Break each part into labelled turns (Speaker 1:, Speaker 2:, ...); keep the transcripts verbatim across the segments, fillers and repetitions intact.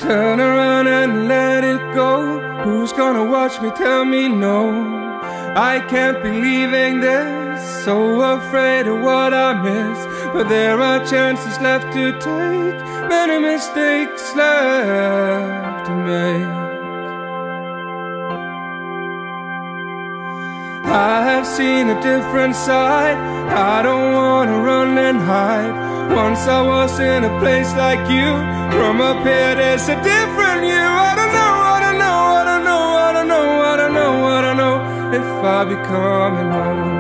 Speaker 1: turn around and let it go. Who's gonna watch me? Tell me no. I can't be leaving this, so afraid of what I miss. But there are chances left to take, many mistakes left to make. I have seen a different side, I don't wanna run and hide. Once I was in a place like you, from up here there's a different you. I don't know, I don't know, I don't know, I don't know, I don't know, I don't know if I'll be coming home.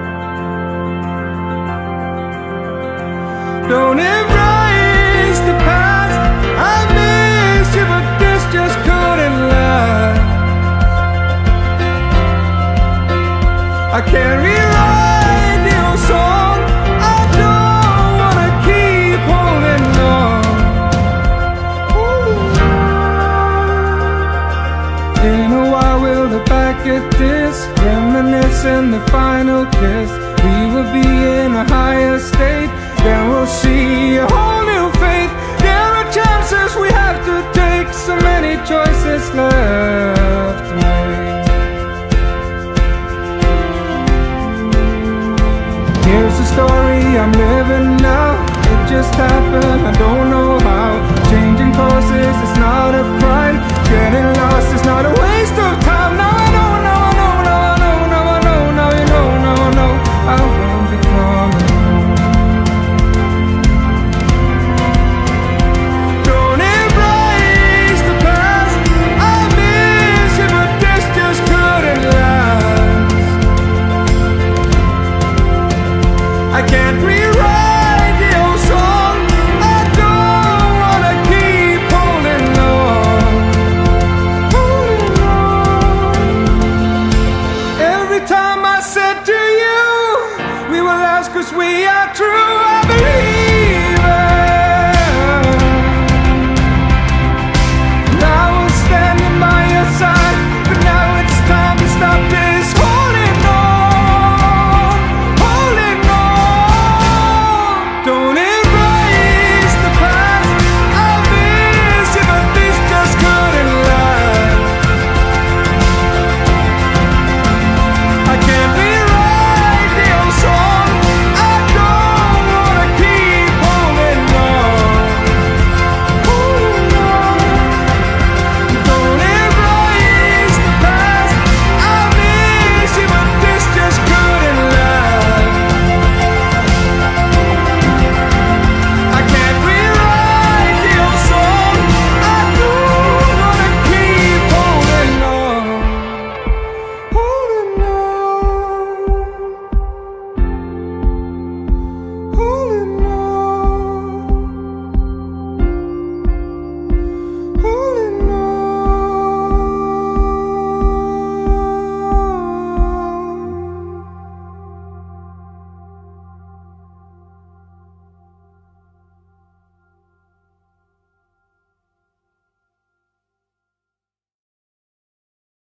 Speaker 1: Don't embrace the past, I miss you, but this just couldn't last. I can't rewrite the old song, I don't wanna keep holding on. Ooh. In a while we'll look back at this, reminiscing the final kiss. We will be in a higher state, then we'll see a whole